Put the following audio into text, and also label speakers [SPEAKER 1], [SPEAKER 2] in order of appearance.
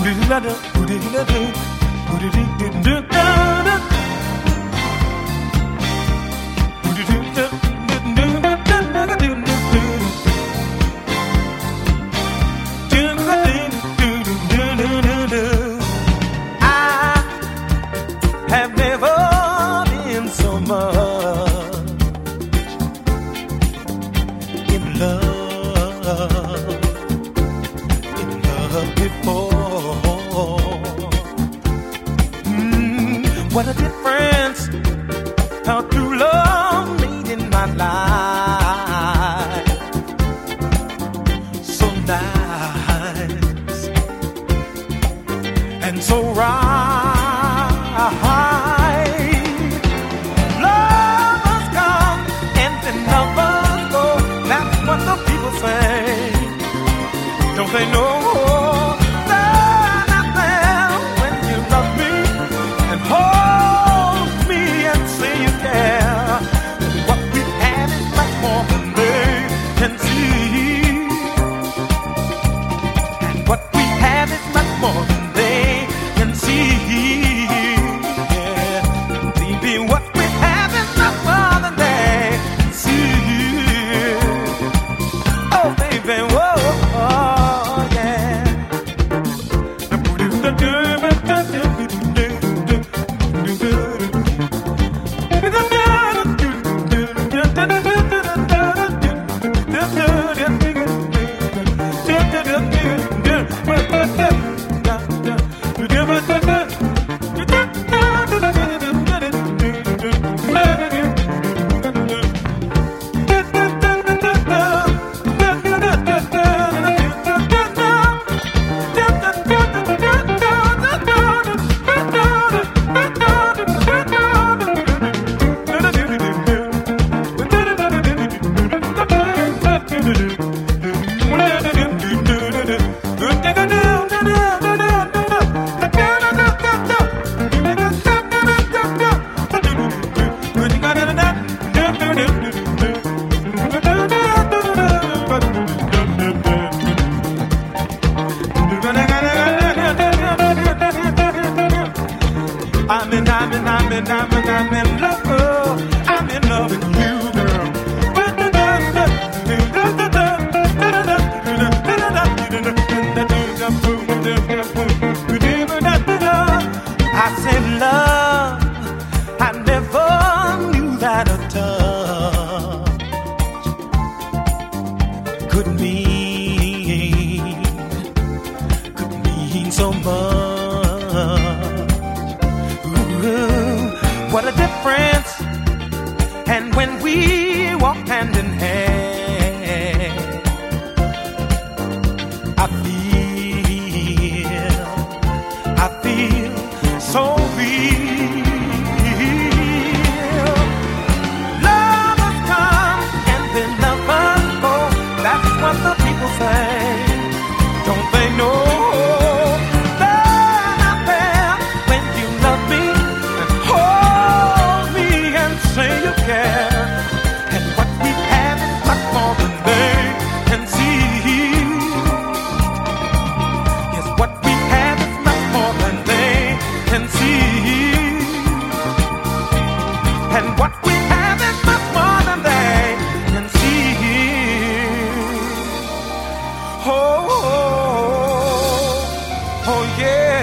[SPEAKER 1] have never been so much in love before. What a difference how true love made in my life. So nice and so right. Lovers come and then lovers go. That's what the people say. Don't they know? I'm in love. I'm in love with you, girl. I said love, I never knew that a touch could mean so much. What a difference. And when we walk hand in hand, I feel so real. Lovers come and then lovers go. That's what the people say. Don't they know? And what we have is much more than they can see. Oh, oh, oh, yeah.